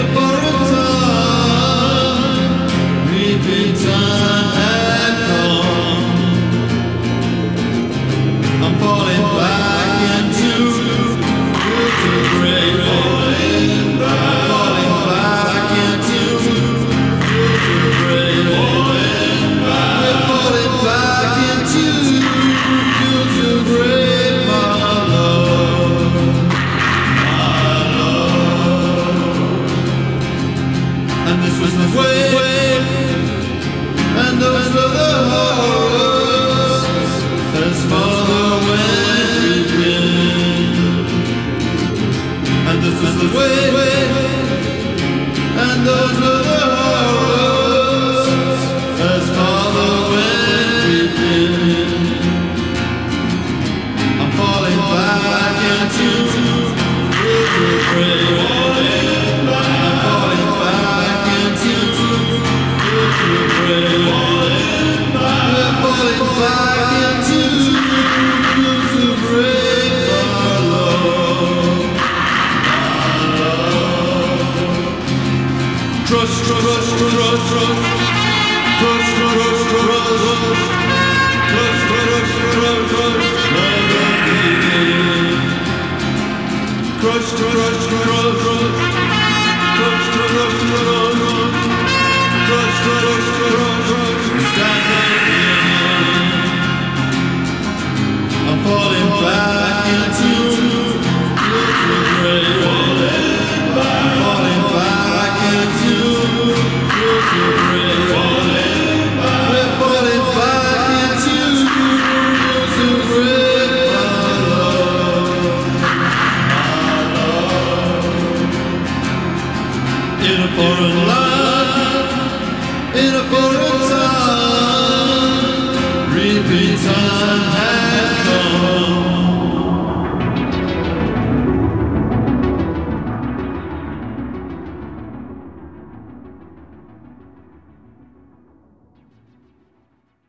foreign tongue, repeat time had come. I'm falling back into great falling back into great falling back into great my love. And this was the way, and those were the horrors as father went reaping. And this was the way, and those were the horrors as father went reaping. I'm falling back into great falling back. I'm falling back into great falling back. We're falling back into great my love. Trust, trust, trust, trust, trust, trust, trust, trust, trust, trust. Crush, crush, crush, crush, crush, crush, crush, crush, I'm falling back into great falling back. I'm falling back into great falling back. We're falling back into great in a foreign land, in a foreign tongue, repeat time.